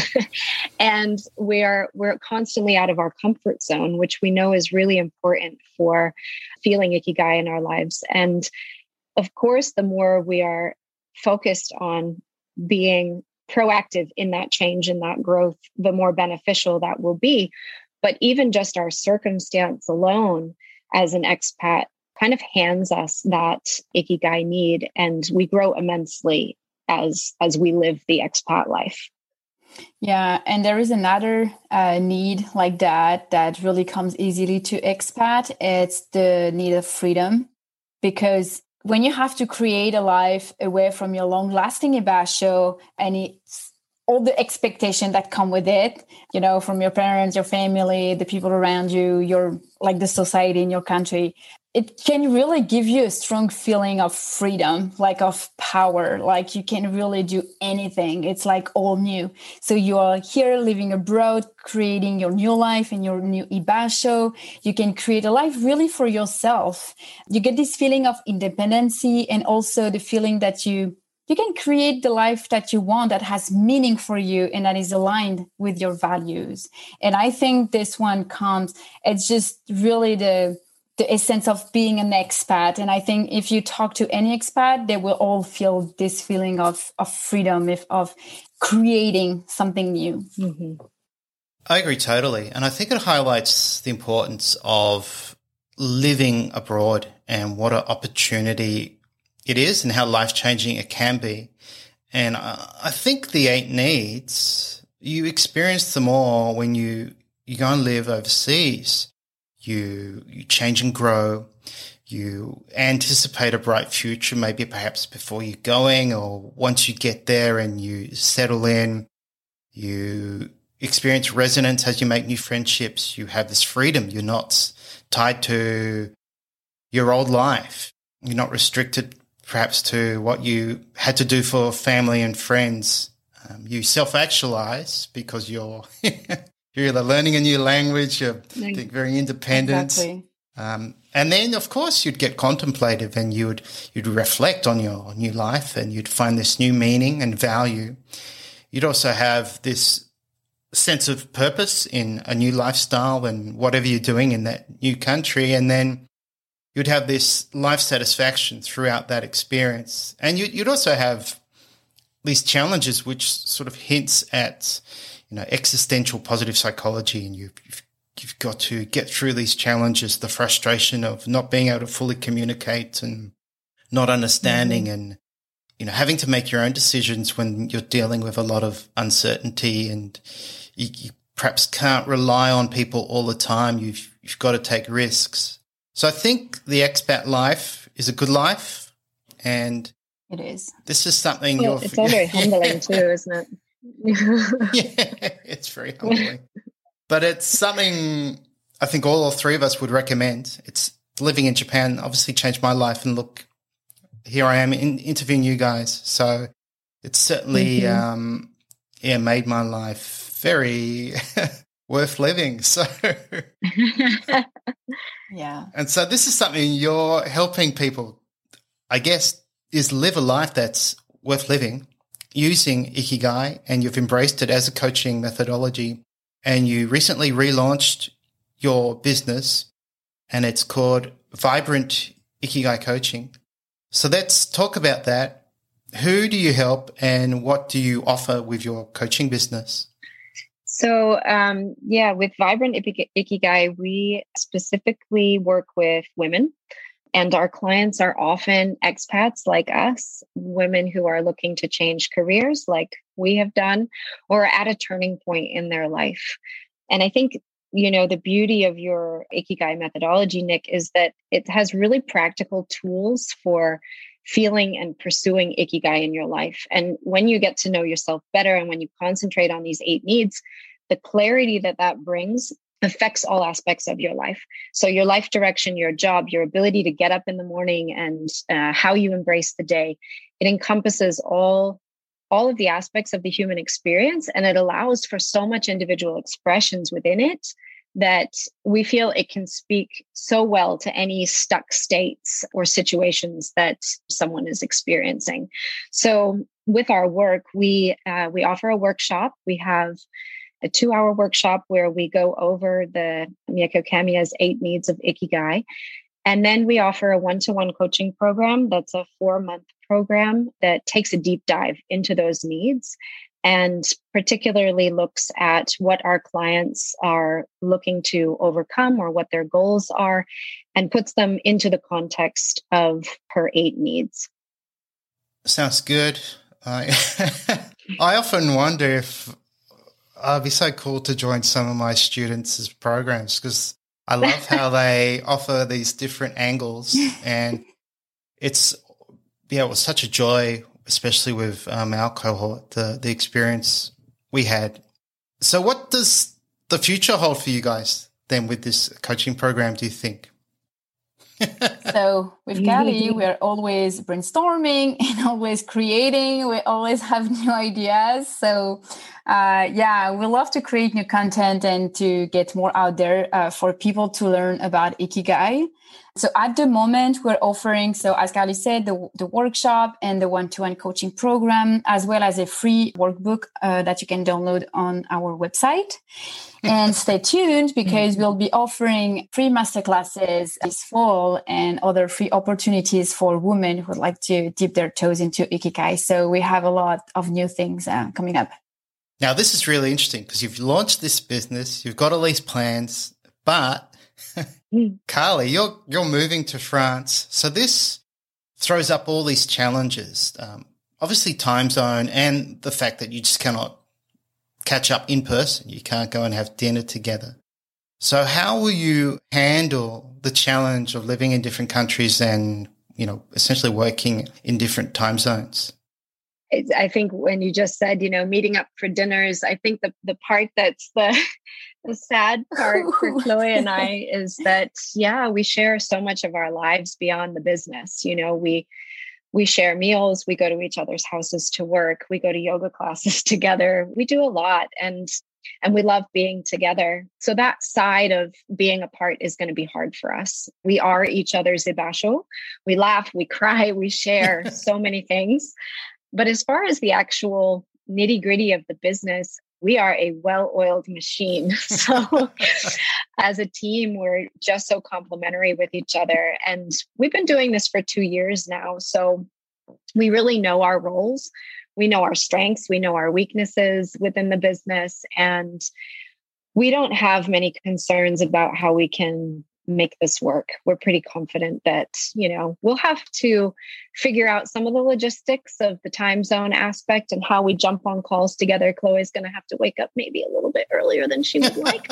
Speaker 1: And we're constantly out of our comfort zone, which we know is really important for feeling Ikigai in our lives. And of course, the more we are focused on being proactive in that change and that growth, the more beneficial that will be. But even just our circumstance alone as an expat kind of hands us that Ikigai need, and we grow immensely as we live the expat life.
Speaker 3: Yeah, and there is another need like that really comes easily to expat. It's the need of freedom, because when you have to create a life away from your long-lasting ibasho, and it's all the expectation that come with it, from your parents, your family, the people around you, your like the society in your country, it can really give you a strong feeling of freedom, like of power, like you can really do anything. It's like all new. So you are here living abroad, creating your new life in your new ibasho. You can create a life really for yourself. You get this feeling of independency, and also the feeling that you can create the life that you want, that has meaning for you and that is aligned with your values. And I think this one it's just really the essence of being an expat. And I think if you talk to any expat, they will all feel this feeling of freedom, of creating something new.
Speaker 1: Mm-hmm.
Speaker 2: I agree totally. And I think it highlights the importance of living abroad and what an opportunity it is, and how life-changing it can be. And I think the 8 needs, you experience them all when you go and live overseas. You change and grow. You anticipate a bright future, maybe perhaps before you're going, or once you get there and you settle in, you experience resonance as you make new friendships. You have this freedom. You're not tied to your old life. You're not restricted perhaps to what you had to do for family and friends. You self-actualize because you're you're either learning a new language, you're very independent.
Speaker 3: Exactly.
Speaker 2: And then, of course, you'd get contemplative and you'd reflect on your new life and you'd find this new meaning and value. You'd also have this sense of purpose in a new lifestyle and whatever you're doing in that new country. And then you'd have this life satisfaction throughout that experience. And you'd also have these challenges which sort of hints at, existential positive psychology, and you've got to get through these challenges, the frustration of not being able to fully communicate and not understanding and, having to make your own decisions when you're dealing with a lot of uncertainty, and you perhaps can't rely on people all the time. You've got to take risks. So I think the expat life is a good life, and
Speaker 3: it is.
Speaker 2: This is something
Speaker 1: it's all very humbling too, isn't it?
Speaker 2: Yeah, it's very humbling. But it's something I think all three of us would recommend. It's living in Japan obviously changed my life, and look, here I am interviewing you guys. So it's certainly, made my life very worth living. So,
Speaker 3: yeah.
Speaker 2: And so this is something you're helping people, I guess, is live a life that's worth living using Ikigai, and you've embraced it as a coaching methodology. And you recently relaunched your business, and it's called Vibrant Ikigai Coaching. So let's talk about that. Who do you help, and what do you offer with your coaching business?
Speaker 1: So, with Vibrant Ikigai, we specifically work with women, and our clients are often expats like us, women who are looking to change careers like we have done, or at a turning point in their life. And I think, the beauty of your Ikigai methodology, Nick, is that it has really practical tools for feeling and pursuing Ikigai in your life. And when you get to know yourself better, and when you concentrate on these 8 needs, the clarity that brings affects all aspects of your life. So your life direction, your job, your ability to get up in the morning, and how you embrace the day, it encompasses all of the aspects of the human experience, and it allows for so much individual expressions within it that we feel it can speak so well to any stuck states or situations that someone is experiencing. So with our work, we offer a workshop. We have a 2-hour workshop where we go over the Miyako Kamiya's 8 needs of Ikigai. And then we offer a 1-to-1 coaching program that's a 4-month program that takes a deep dive into those needs, and particularly looks at what our clients are looking to overcome or what their goals are, and puts them into the context of her 8 needs.
Speaker 2: Sounds good. I often wonder if it'd be so cool to join some of my students' programs, because I love how they offer these different angles, and it was such a joy, especially with our cohort, the experience we had. So what does the future hold for you guys then with this coaching program, do you think?
Speaker 3: So with Callie, we're always brainstorming and always creating. We always have new ideas. So we love to create new content and to get more out there for people to learn about Ikigai. So at the moment, we're offering, so as Callie said, the workshop and the 1-to-1 coaching program, as well as a free workbook that you can download on our website. And stay tuned, because we'll be offering free masterclasses this fall and other free opportunities for women who would like to dip their toes into Ikigai. So we have a lot of new things coming up.
Speaker 2: Now, this is really interesting, because you've launched this business, you've got all these plans, but Carly, you're moving to France. So this throws up all these challenges, obviously time zone, and the fact that you just cannot catch up in person. You can't go and have dinner together. So how will you handle the challenge of living in different countries and, essentially working in different time zones?
Speaker 1: I think when you just said, meeting up for dinners, I think the part that's the sad part for Chloe and I is that, we share so much of our lives beyond the business. We share meals, we go to each other's houses to work, we go to yoga classes together. We do a lot and we love being together. So that side of being apart is going to be hard for us. We are each other's ibasho. We laugh, we cry, we share so many things. But as far as the actual nitty-gritty of the business, we are a well-oiled machine. So as a team, we're just so complementary with each other. And we've been doing this for 2 years now. So we really know our roles. We know our strengths. We know our weaknesses within the business. And we don't have many concerns about how we can make this work. We're pretty confident that, we'll have to figure out some of the logistics of the time zone aspect and how we jump on calls together. Chloe's going to have to wake up maybe a little bit earlier than she would like.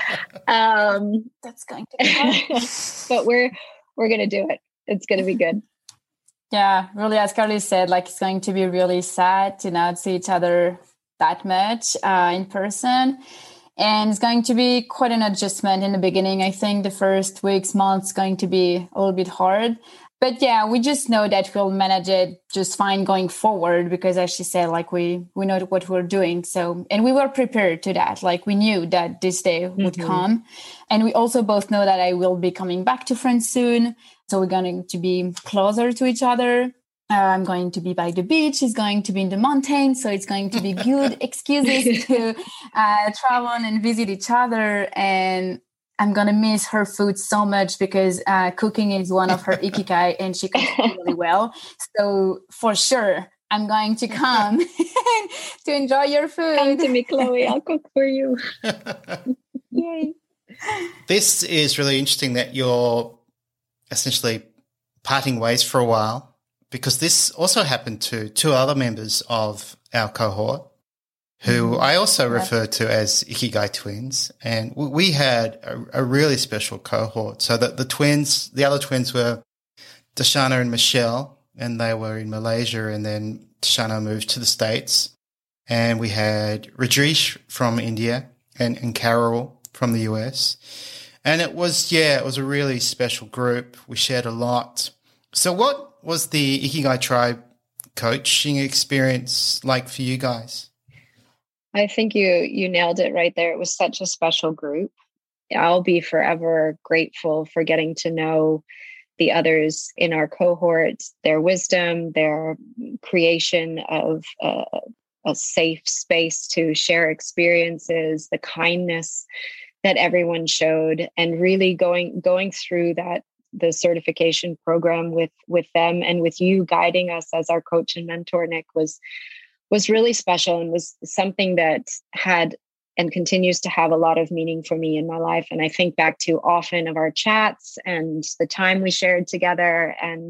Speaker 3: That's going to be hard.
Speaker 1: But we're going to do it. It's going to be good.
Speaker 3: Yeah, really, as Carly said, it's going to be really sad to not see each other that much in person. And it's going to be quite an adjustment in the beginning. I think the first weeks, months, going to be a little bit hard. But we just know that we'll manage it just fine going forward because, as she said, we know what we're doing. So, and we were prepared to that. We knew that this day would come. And we also both know that I will be coming back to France soon. So we're going to be closer to each other. I'm going to be by the beach. He's going to be in the mountains. So it's going to be good excuses to travel and visit each other. And I'm going to miss her food so much because cooking is one of her ikigai and she cooks really well. So for sure, I'm going to come to enjoy your food.
Speaker 1: Come to me, Chloe. I'll cook for you.
Speaker 3: Yay.
Speaker 2: This is really interesting that you're essentially parting ways for a while, because this also happened to 2 other members of our cohort who I also refer to as Ikigai twins. And we had a really special cohort. So that the other twins were Dashana and Michelle, and they were in Malaysia, and then Dashana moved to the States. And we had Rajesh from India and Carol from the US. And it was a really special group. We shared a lot. So what was the Ikigai Tribe coaching experience like for you guys?
Speaker 1: I think you nailed it right there. It was such a special group. I'll be forever grateful for getting to know the others in our cohort, their wisdom, their creation of a safe space to share experiences, the kindness that everyone showed, and really going through the certification program with them and with you guiding us as our coach and mentor, Nick, was really special and was something that had and continues to have a lot of meaning for me in my life. And I think back to often of our chats and the time we shared together, and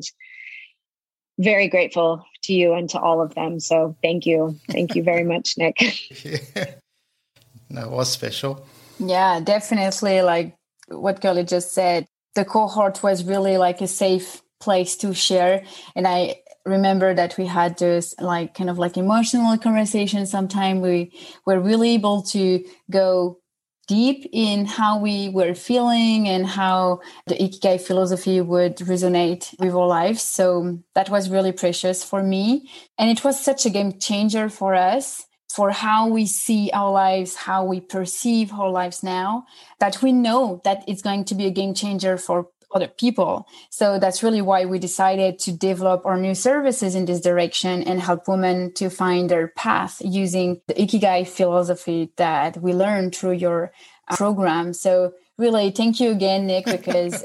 Speaker 1: very grateful to you and to all of them. So thank you. Thank you very much, Nick.
Speaker 2: Yeah. No, it was special.
Speaker 3: Yeah, definitely. Like what Carly just said, the cohort was really like a safe place to share. And I remember that we had this kind of emotional conversation. Sometimes we were really able to go deep in how we were feeling and how the Ikigai philosophy would resonate with our lives. So that was really precious for me. And it was such a game changer for us, for how we see our lives, how we perceive our lives now, that we know that it's going to be a game changer for other people. So that's really why we decided to develop our new services in this direction and help women to find their path using the Ikigai philosophy that we learned through your program. So really, thank you again, Nick, because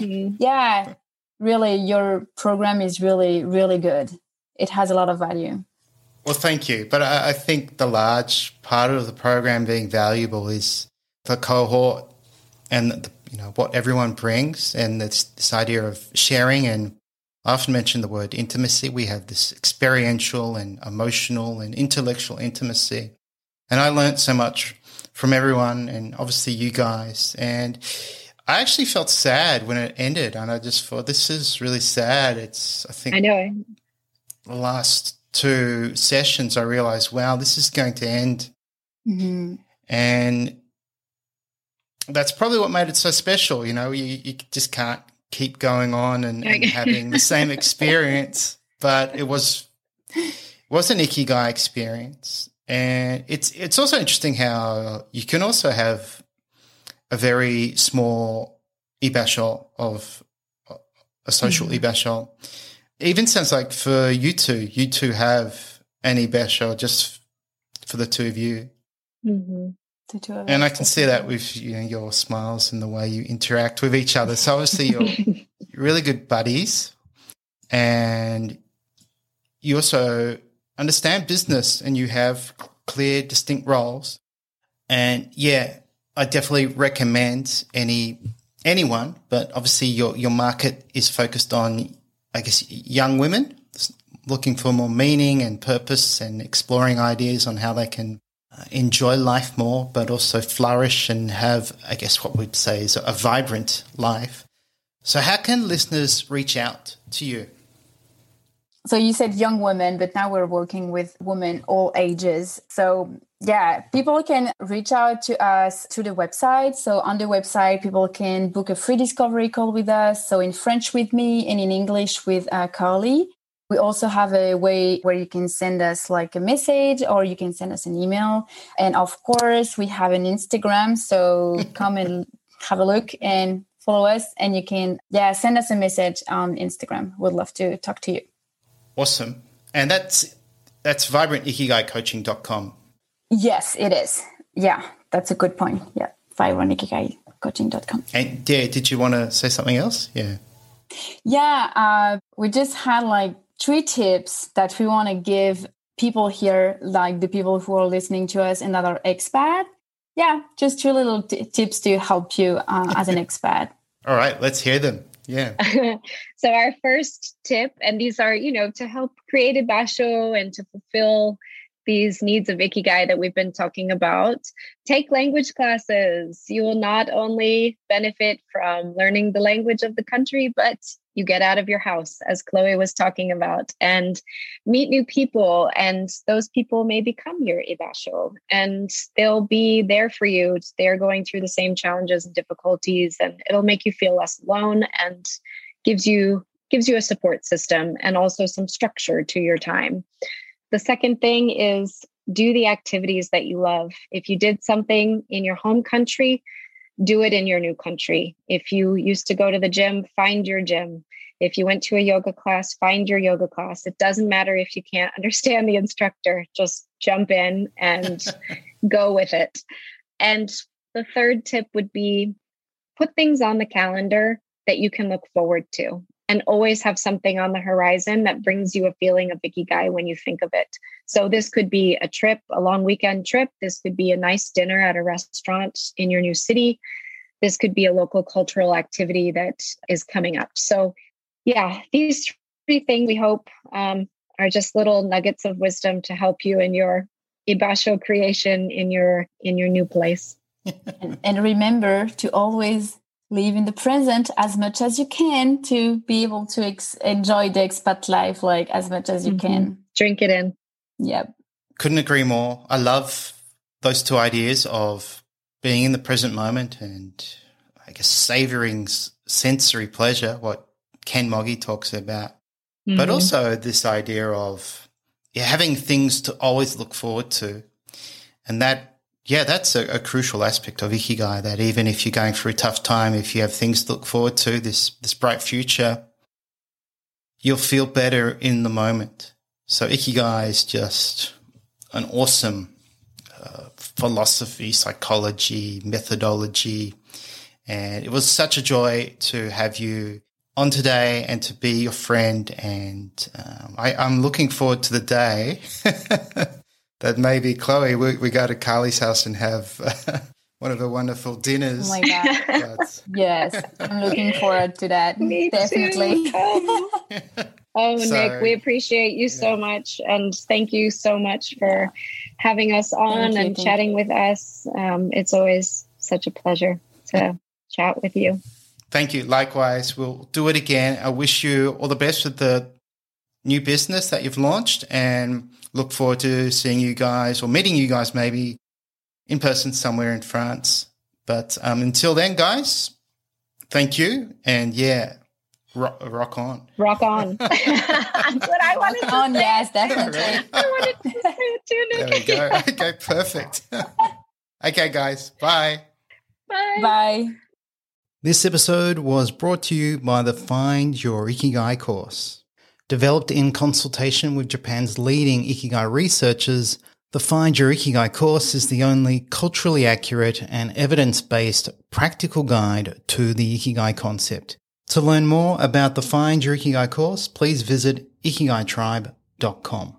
Speaker 3: really your program is really, really good. It has a lot of value.
Speaker 2: Well, thank you. But I think the large part of the program being valuable is the cohort and what everyone brings, and this idea of sharing. And I often mention the word intimacy. We have this experiential and emotional and intellectual intimacy. And I learned so much from everyone and obviously you guys. And I actually felt sad when it ended, and I just thought, this is really sad. I
Speaker 1: know.
Speaker 2: The last 2 sessions, I realized, wow, this is going to end.
Speaker 3: Mm-hmm.
Speaker 2: And that's probably what made it so special. You just can't keep going on and having the same experience, but it was an Ikigai experience. And it's also interesting how you can also have a very small ibasho of a social ibasho. Even sounds like for you two have an ibasho just for the two of you.
Speaker 1: Mm-hmm.
Speaker 3: The two of us.
Speaker 2: And I can see that with your smiles and the way you interact with each other. So obviously you're really good buddies, and you also understand business and you have clear, distinct roles. And yeah, I definitely recommend anyone, but obviously your market is focused on, I guess, young women looking for more meaning and purpose and exploring ideas on how they can enjoy life more, but also flourish and have, I guess, what we'd say is a vibrant life. So how can listeners reach out to you?
Speaker 3: So you said young women, but now we're working with women all ages. So yeah, people can reach out to us through the website. So on the website, people can book a free discovery call with us. So in French with me and in English with Carly. We also have a way where you can send us like a message or you can send us an email. And of course, we have an Instagram. So come and have a look and follow us. And you can, send us a message on Instagram. We'd love to talk to you.
Speaker 2: Awesome. And that's vibrantikigaicoaching.com.
Speaker 3: Yes, it is. Yeah, that's a good point. Yeah, vibrantikigaicoaching.com.
Speaker 2: And did you want to say something else? Yeah.
Speaker 3: Yeah, we just had like 3 tips that we want to give people here, like the people who are listening to us and that are expat. Yeah, just 3 little tips to help you as an expat.
Speaker 2: All right, let's hear them. Yeah.
Speaker 1: So our first tip, and these are, to help create a basho and to fulfill these needs of Ikigai that we've been talking about, take language classes. You will not only benefit from learning the language of the country, but you get out of your house, as Chloe was talking about, and meet new people. And those people may become your ibasho, and they'll be there for you. They're going through the same challenges and difficulties, and it'll make you feel less alone and gives you a support system and also some structure to your time. The second thing is do the activities that you love. If you did something in your home country, do it in your new country. If you used to go to the gym, find your gym. If you went to a yoga class, find your yoga class. It doesn't matter if you can't understand the instructor, just jump in and go with it. And the third tip would be put things on the calendar that you can look forward to, and always have something on the horizon that brings you a feeling of Ikigai when you think of it. So this could be a trip, a long weekend trip. This could be a nice dinner at a restaurant in your new city. This could be a local cultural activity that is coming up. So yeah, these 3 things we hope are just little nuggets of wisdom to help you in your ibasho creation in your new place.
Speaker 3: And remember to always live in the present as much as you can to be able to enjoy the expat life like as much as you can.
Speaker 1: Drink it in.
Speaker 3: Yep.
Speaker 2: Couldn't agree more. I love those 2 ideas of being in the present moment and I guess savoring sensory pleasure, what Ken Moggy talks about, but also this idea of having things to always look forward to. And that's a crucial aspect of Ikigai, that even if you're going through a tough time, if you have things to look forward to, this bright future, you'll feel better in the moment. So Ikigai is just an awesome philosophy, psychology, methodology. And it was such a joy to have you on today and to be your friend. And I'm looking forward to the day that maybe, Chloe, we go to Carly's house and have one of her wonderful dinners.
Speaker 3: Oh, my God. Yes, I'm looking forward to that.
Speaker 1: Me
Speaker 3: definitely.
Speaker 1: Nick, we appreciate you so much. And thank you so much for having us on and chatting with us. It's always such a pleasure to chat with you.
Speaker 2: Thank you. Likewise, we'll do it again. I wish you all the best with the new business that you've launched and look forward to seeing you guys or meeting you guys maybe in person somewhere in France. But until then, guys, thank you. And rock on.
Speaker 1: Rock on. That's what I wanted to say.
Speaker 3: Yes, definitely.
Speaker 1: I wanted to say it too, Nick.
Speaker 2: There we go. Okay, perfect. Okay, guys. Bye.
Speaker 1: Bye.
Speaker 3: Bye.
Speaker 2: This episode was brought to you by the Find Your Ikigai course. Developed in consultation with Japan's leading Ikigai researchers, the Find Your Ikigai course is the only culturally accurate and evidence-based practical guide to the Ikigai concept. To learn more about the Find Your Ikigai course, please visit ikigaitribe.com.